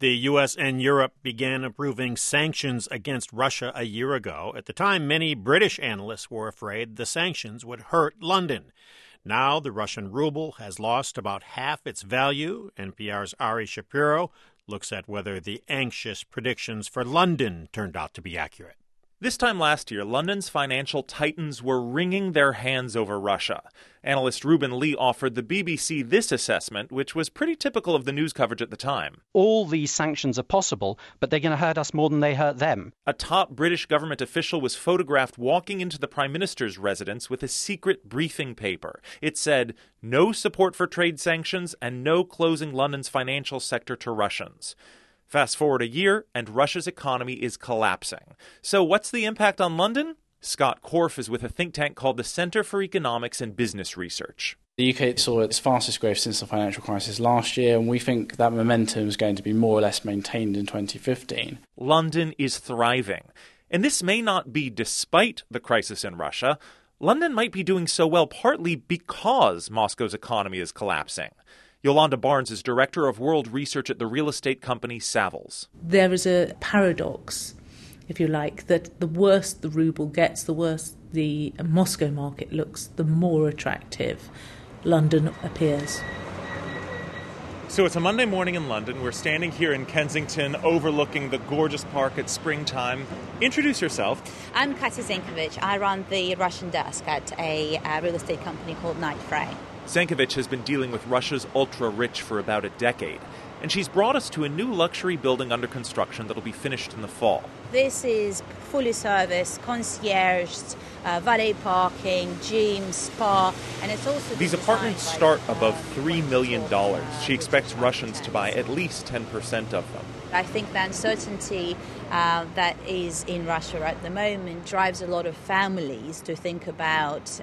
The U.S. and Europe began approving sanctions against Russia a year ago. At the time, many British analysts were afraid the sanctions would hurt London. Now the Russian ruble has lost about half its value. NPR's Ari Shapiro looks at whether the anxious predictions for London turned out to be accurate. This time last year, London's financial titans were wringing their hands over Russia. Analyst Ruben Lee offered the BBC this assessment, which was pretty typical of the news coverage at the time. All these sanctions are possible, but they're going to hurt us more than they hurt them. A top British government official was photographed walking into the Prime Minister's residence with a secret briefing paper. It said, "No support for trade sanctions and no closing London's financial sector to Russians." Fast forward a year, and Russia's economy is collapsing. So what's the impact on London? Scott Korf is with a think tank called the Centre for Economics and Business Research. The UK saw its fastest growth since the financial crisis last year, and we think that momentum is going to be more or less maintained in 2015. London is thriving. And this may not be despite the crisis in Russia. London might be doing so well partly because Moscow's economy is collapsing. Yolanda Barnes is director of world research at the real estate company Savills. There is a paradox, if you like, that the worse the ruble gets, the worse the Moscow market looks, the more attractive London appears. So it's a Monday morning in London. We're standing here in Kensington overlooking the gorgeous park at springtime. Introduce yourself. I'm Katya Zenkovich. I run the Russian desk at a real estate company called Knight Frank. Zenkovich has been dealing with Russia's ultra-rich for about a decade, and she's brought us to a new luxury building under construction that'll be finished in the fall. This is fully serviced, concierged, valet parking, gym, spa, and it's also... These apartments start above $3 million. She expects Russians to buy at least 10% of them. I think the uncertainty that is in Russia at the moment drives a lot of families to think about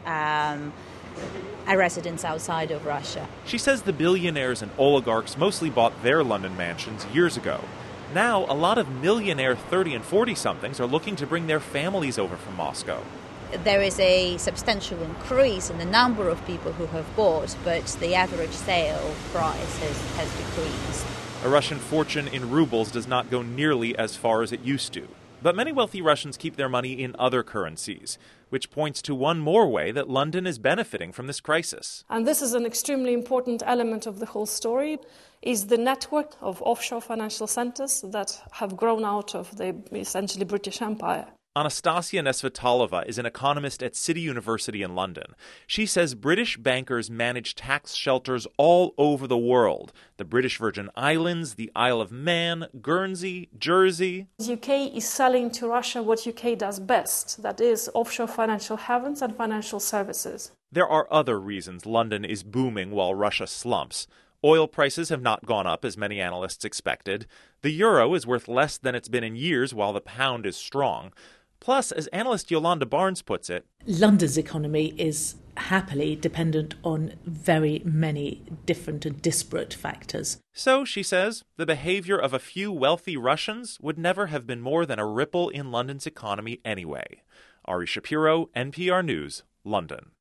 a residence outside of Russia. She says the billionaires and oligarchs mostly bought their London mansions years ago. Now, a lot of millionaire 30 and 40-somethings are looking to bring their families over from Moscow. There is a substantial increase in the number of people who have bought, but the average sale price has decreased. A Russian fortune in rubles does not go nearly as far as it used to. But many wealthy Russians keep their money in other currencies, which points to one more way that London is benefiting from this crisis. And this is an extremely important element of the whole story, is the network of offshore financial centers that have grown out of the essentially British Empire. Anastasia Nesvetalova is an economist at City University in London. She says British bankers manage tax shelters all over the world. The British Virgin Islands, the Isle of Man, Guernsey, Jersey. The UK is selling to Russia what UK does best, that is offshore financial havens and financial services. There are other reasons London is booming while Russia slumps. Oil prices have not gone up as many analysts expected. The euro is worth less than it's been in years while the pound is strong. Plus, as analyst Yolanda Barnes puts it, London's economy is happily dependent on very many different and disparate factors. So, she says, the behavior of a few wealthy Russians would never have been more than a ripple in London's economy anyway. Ari Shapiro, NPR News, London.